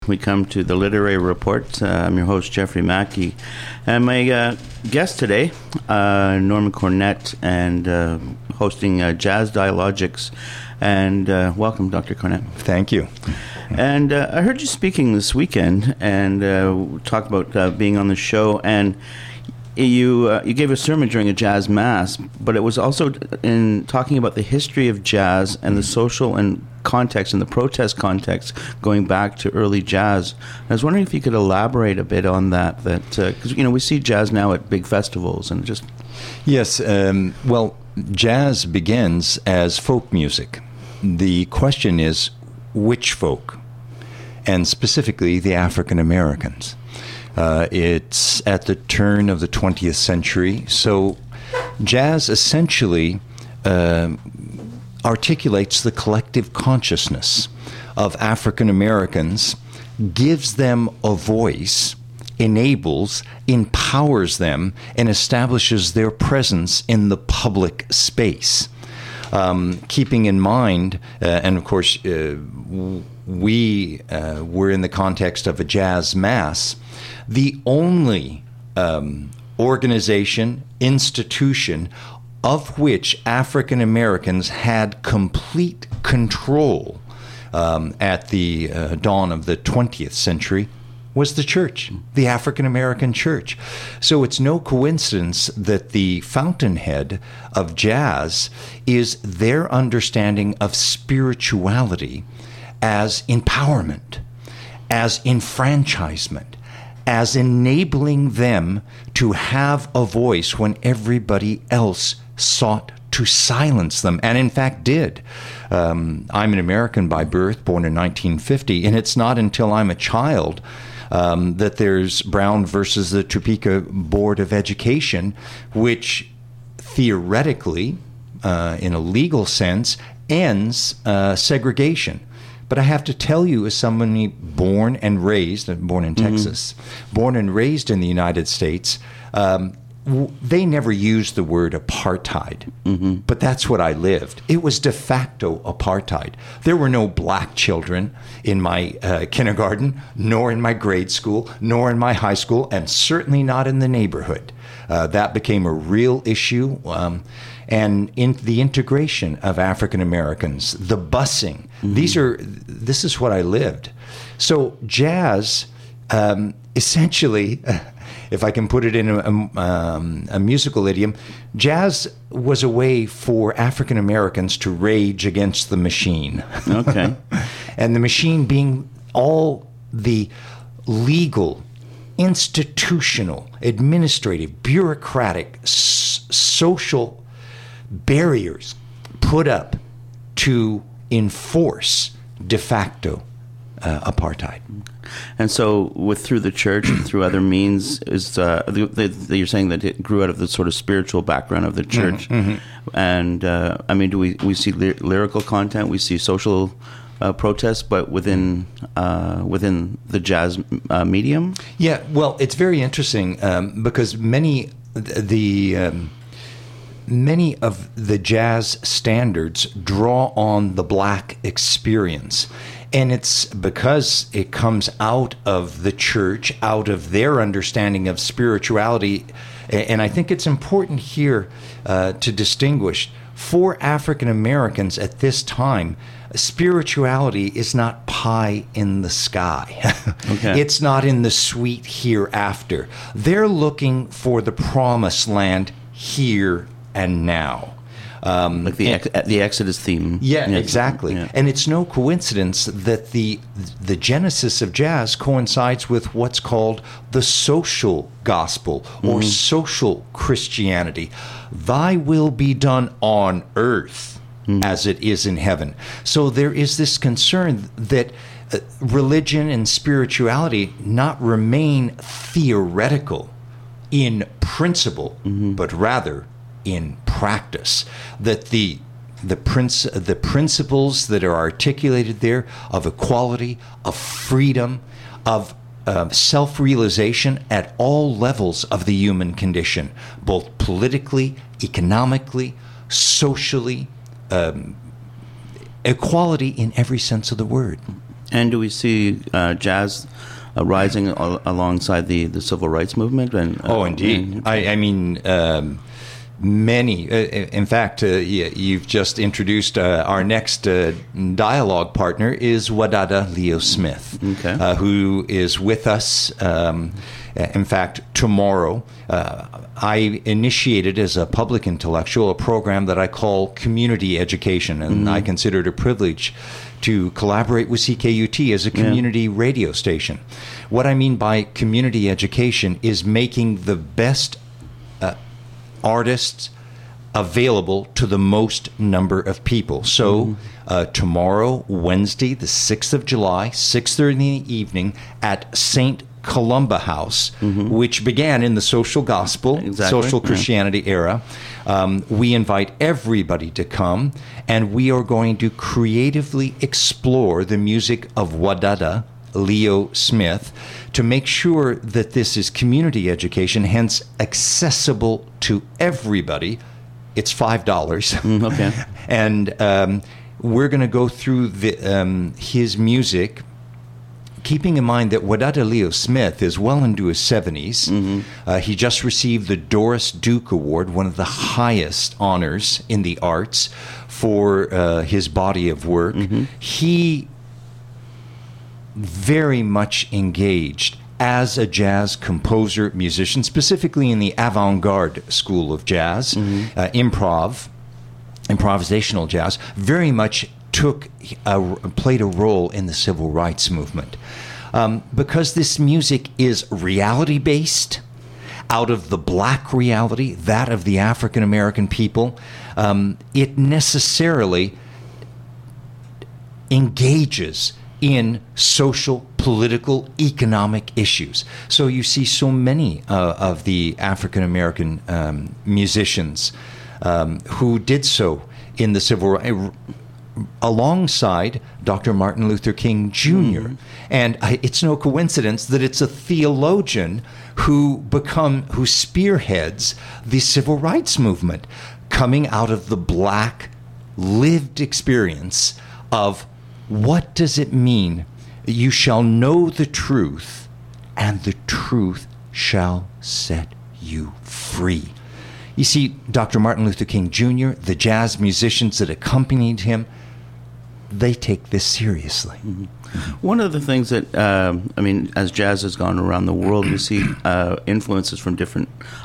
We come to the Literary Report. I'm your host, Jeffrey Mackey. And my guest today, Norman Cornett, and hosting Jazz Dialogics. And welcome, Dr. Cornett. Thank you. And I heard you speaking this weekend and talked about being on the show. And you gave a sermon during a jazz mass, but it was also in talking about the history of jazz and the social and context and the protest context going back to early jazz. I was wondering if you could elaborate a bit on that, because we see jazz now at big festivals and just... Yes, well, jazz begins as folk music. The question is, which folk? And specifically, the African Americans. It's at the turn of the 20th century, so jazz essentially articulates the collective consciousness of African Americans, gives them a voice, enables, empowers them, and establishes their presence in the public space. Keeping in mind, and of course, we were in the context of a jazz mass, the only organization, institution of which African Americans had complete control at the dawn of the 20th century was the church, the African American church. So it's no coincidence that the fountainhead of jazz is their understanding of spirituality as empowerment, as enfranchisement, as enabling them to have a voice when everybody else sought to silence them, and in fact did. I'm an American by birth, born in 1950, and it's not until I'm a child that there's Brown versus the Topeka Board of Education, which theoretically, in a legal sense, ends segregation. But I have to tell you, as somebody born in Texas, born and raised in the United States, they never used the word apartheid, but that's what I lived. It was de facto apartheid. There were no black children in my kindergarten, nor in my grade school, nor in my high school, and certainly not in the neighborhood. That became a real issue. And in the integration of African Americans, the busing, this is what I lived. So jazz, essentially, if I can put it in a musical idiom, jazz was a way for African Americans to rage against the machine. Okay. And the machine being all the legal, institutional, administrative, bureaucratic, social barriers put up to enforce de facto apartheid. And so, through the church and through other means, is you're saying that it grew out of the sort of spiritual background of the church, and I mean, do we see lyrical content? We see social protests, but within the jazz medium. Yeah, well, it's very interesting because many of the jazz standards draw on the black experience. And it's because it comes out of the church, out of their understanding of spirituality. And I think it's important here to distinguish, for African Americans at this time, spirituality is not pie in the sky. Okay. It's not in the sweet hereafter. They're looking for the promised land here and now. Like the Exodus theme. Yeah, yes. Exactly. Yeah. And it's no coincidence that the genesis of jazz coincides with what's called the social gospel or social Christianity. Thy will be done on earth as it is in heaven. So there is this concern that religion and spirituality not remain theoretical in principle, but rather in practice, that the principles that are articulated there of equality, of freedom, of self-realization at all levels of the human condition, both politically, economically, socially, equality in every sense of the word. And do we see jazz rising alongside the civil rights movement? And indeed. I mean, many. In fact, you've just introduced our next dialogue partner is Wadada Leo Smith, who is with us. In fact, tomorrow, I initiated as a public intellectual a program that I call community education, and I consider it a privilege to collaborate with CKUT as a community radio station. What I mean by community education is making the best artists available to the most number of people. So tomorrow, Wednesday, the 6th of July, 6:30 in the evening at St. Columba House, which began in the social gospel, social Christianity era. We invite everybody to come, and we are going to creatively explore the music of Wadada Leo Smith to make sure that this is community education, hence accessible to everybody. It's $5. And we're going to go through his music, keeping in mind that Wadada Leo Smith is well into his 70s. He just received the Doris Duke Award, one of the highest honors in the arts, for his body of work. He very much engaged as a jazz composer, musician, specifically in the avant-garde school of jazz, improvisational jazz, very much played a role in the civil rights movement. Because this music is reality-based, out of the black reality, that of the African American people, it necessarily engages in social, political, economic issues. So you see so many of the African American musicians who did so in the civil rights, alongside Dr. Martin Luther King Jr. And it's no coincidence that it's a theologian who spearheads the civil rights movement, coming out of the black lived experience of what does it mean? You shall know the truth, and the truth shall set you free. You see, Dr. Martin Luther King Jr., the jazz musicians that accompanied him, they take this seriously. One of the things that, as jazz has gone around the world, we see influences from different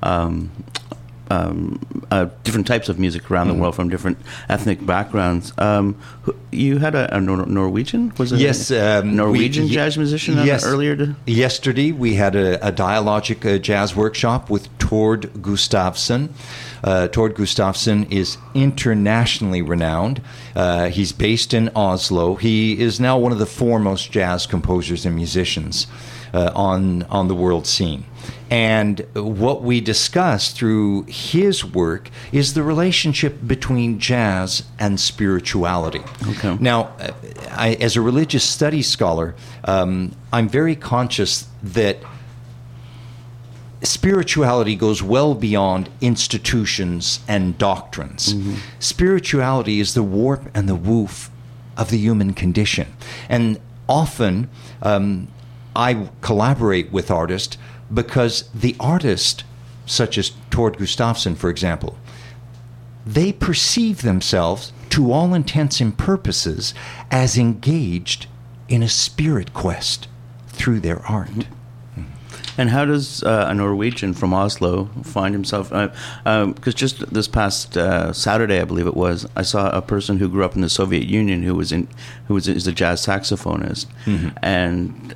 types of music around the world, from different ethnic backgrounds. You had a Norwegian? Was it Norwegian jazz musician earlier? Yesterday, we had a dialogic jazz workshop with Tord Gustafsson. Tord Gustafsson is internationally renowned. He's based in Oslo. He is now one of the foremost jazz composers and musicians on the world scene. And what we discussed through his work is the relationship between jazz and spirituality. Now, as a religious studies scholar, I'm very conscious that spirituality goes well beyond institutions and doctrines. Spirituality is the warp and the woof of the human condition. And often I collaborate with artists because the artist, such as Tord Gustafsson, for example, they perceive themselves, to all intents and purposes, as engaged in a spirit quest through their art. And how does a Norwegian from Oslo find himself? Because just this past Saturday, I believe it was, I saw a person who grew up in the Soviet Union who is a jazz saxophonist, and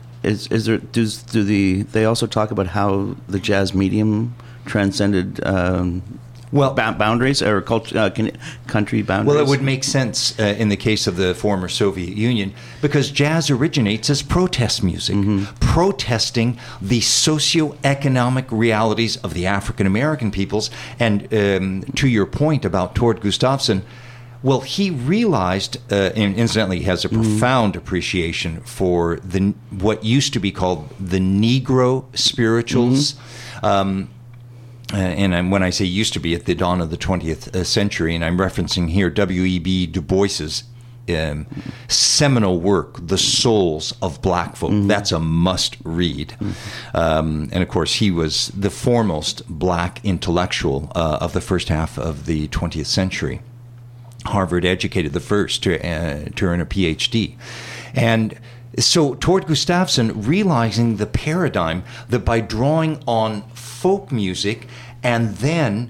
they also talk about how the jazz medium transcended boundaries or country boundaries? Well, it would make sense in the case of the former Soviet Union, because jazz originates as protest music, protesting the socioeconomic realities of the African American peoples. And to your point about Tord Gustafsson, well, he realized, and incidentally, he has a profound appreciation for what used to be called the Negro spirituals. And when I say used to be, at the dawn of the 20th century, and I'm referencing here W.E.B. Du Bois's seminal work, The Souls of Black Folk. That's a must read. And of course, he was the foremost black intellectual of the first half of the 20th century. Harvard educated, the first to earn a PhD. And so Tord Gustafsson, realizing the paradigm that by drawing on folk music and then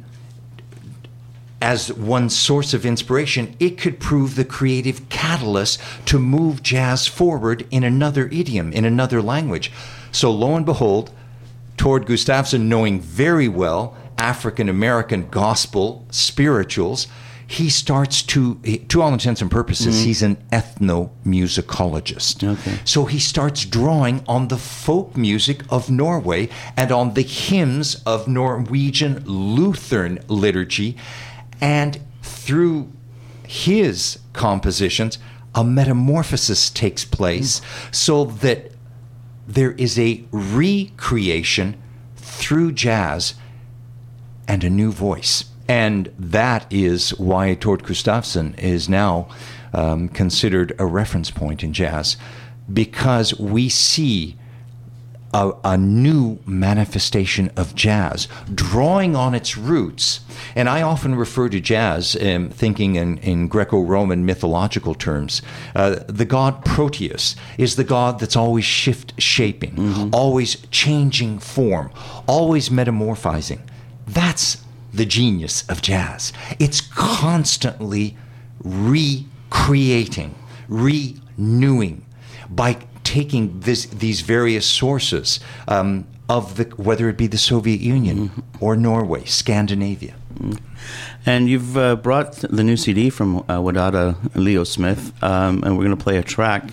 as one source of inspiration, it could prove the creative catalyst to move jazz forward in another idiom, in another language. So lo and behold, Tord Gustafsson, knowing very well African American gospel spirituals, he starts to all intents and purposes, he's an ethnomusicologist. Okay. So he starts drawing on the folk music of Norway and on the hymns of Norwegian Lutheran liturgy. And through his compositions, a metamorphosis takes place so that there is a recreation through jazz and a new voice. And that is why Tord Gustafsson is now considered a reference point in jazz, because we see a new manifestation of jazz drawing on its roots. And I often refer to jazz, thinking in Greco-Roman mythological terms. The god Proteus is the god that's always shaping, always changing form, always metamorphizing. That's the genius of jazz. It's constantly recreating, renewing by taking these various sources of whether it be the Soviet Union or Norway, Scandinavia. And you've brought the new CD from Wadada Leo Smith, and we're going to play a track.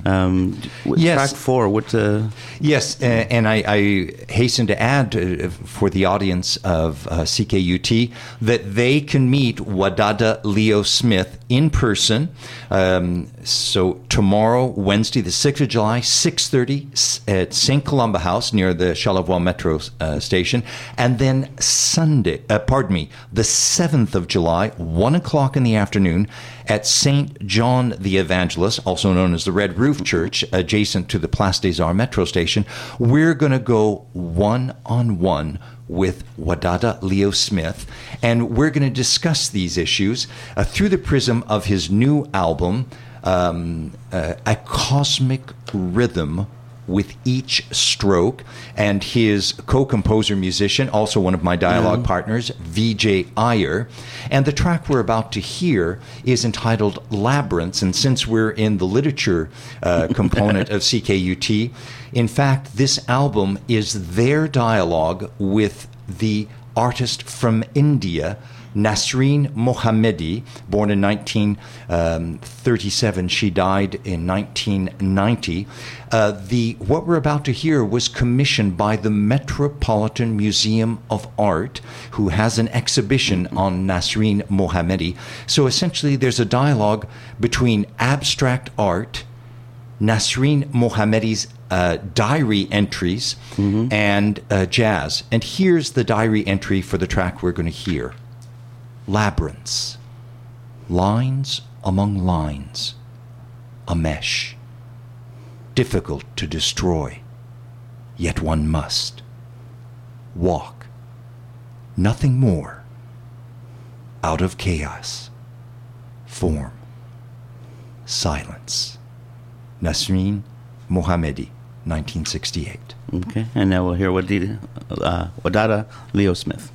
Yes. Track 4. What? Yes, and I hasten to add for the audience of CKUT that they can meet Wadada Leo Smith in person. So tomorrow, Wednesday, the 6th of July, 6:30 at St. Columba House near the Charlevoix Metro station. And then Sunday, the 7th of July, 1 o'clock in the afternoon at St. John the Evangelist, also known as the Red Roof Church, adjacent to the Place des Arts Metro station. We're going to go one-on-one with Wadada Leo Smith, and we're going to discuss these issues through the prism of his new album, A Cosmic Rhythm with Each Stroke, and his co-composer musician, also one of my dialogue partners, Vijay Iyer. And the track we're about to hear is entitled Labyrinths, and since we're in the literature component of CKUT, in fact, this album is their dialogue with the artist from India, Nasreen Mohammedi, born in 1937. She died in 1990. What we're about to hear was commissioned by the Metropolitan Museum of Art, who has an exhibition on Nasreen Mohammedi. So essentially, there's a dialogue between abstract art, Nasreen Mohammedi's diary entries, and jazz. And here's the diary entry for the track we're going to hear. Labyrinths, lines among lines, a mesh, difficult to destroy, yet one must. Walk, nothing more, out of chaos, form, silence. Nasreen Mohammedi, 1968. Okay, and now we'll hear Wadada Leo Smith.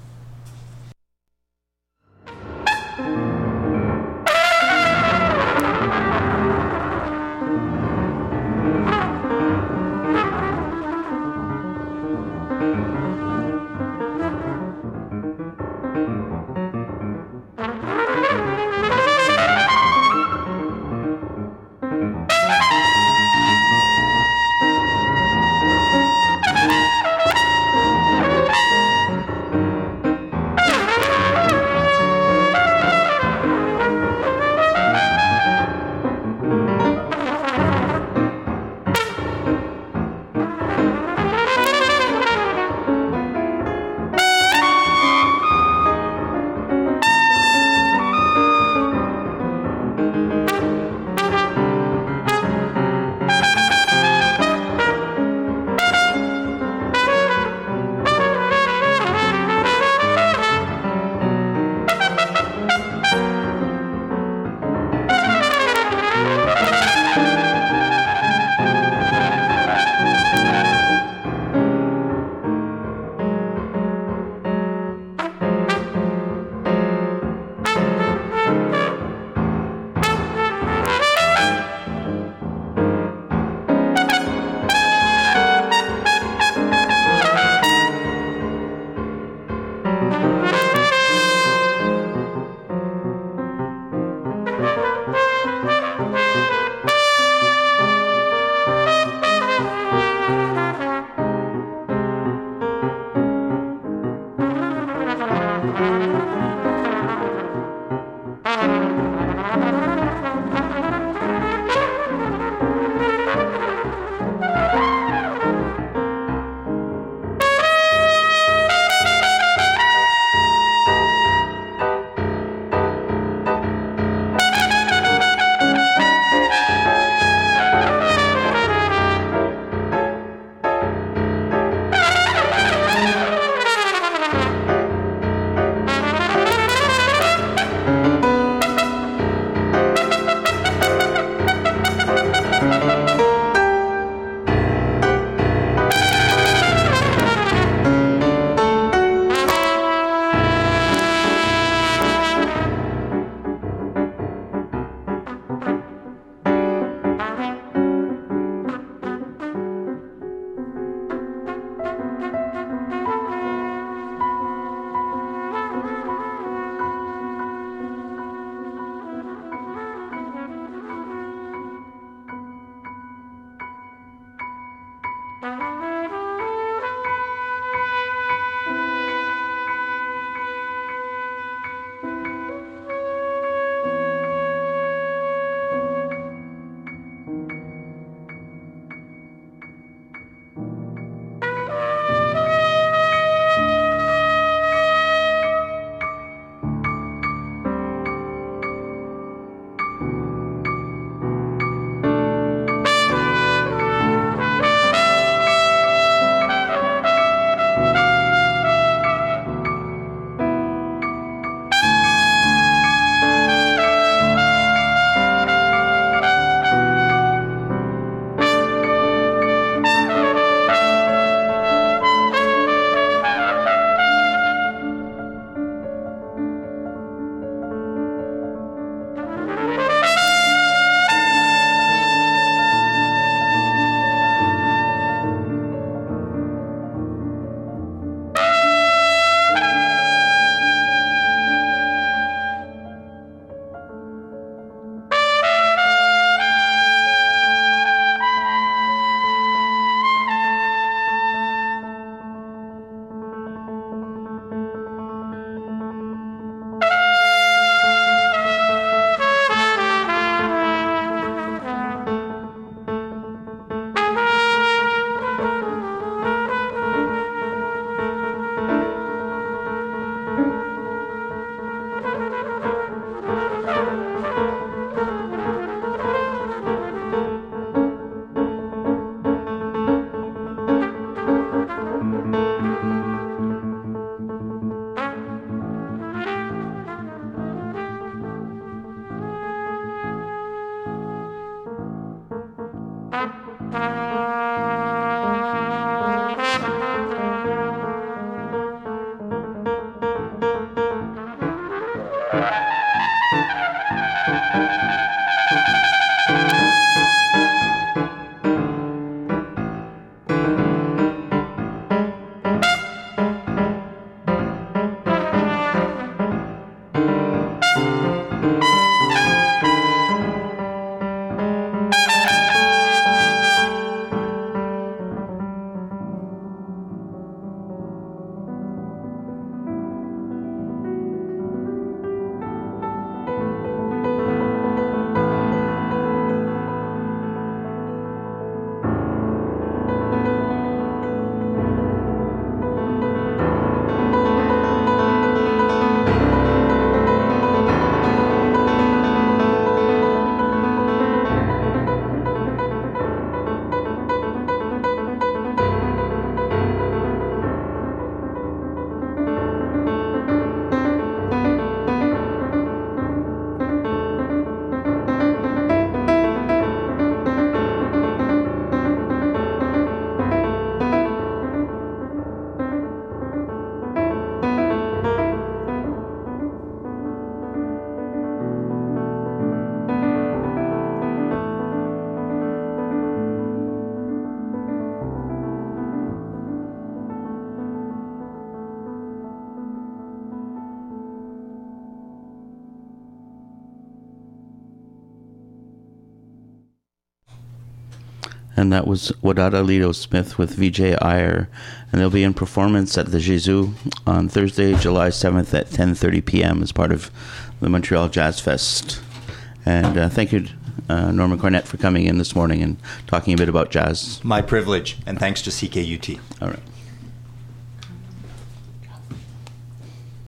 And that was Wadada Lido Smith with Vijay Iyer. And they'll be in performance at the Jésus on Thursday, July 7th at 10:30 p.m. as part of the Montreal Jazz Fest. And thank you, Norman Cornett, for coming in this morning and talking a bit about jazz. My privilege, and thanks to CKUT. All right.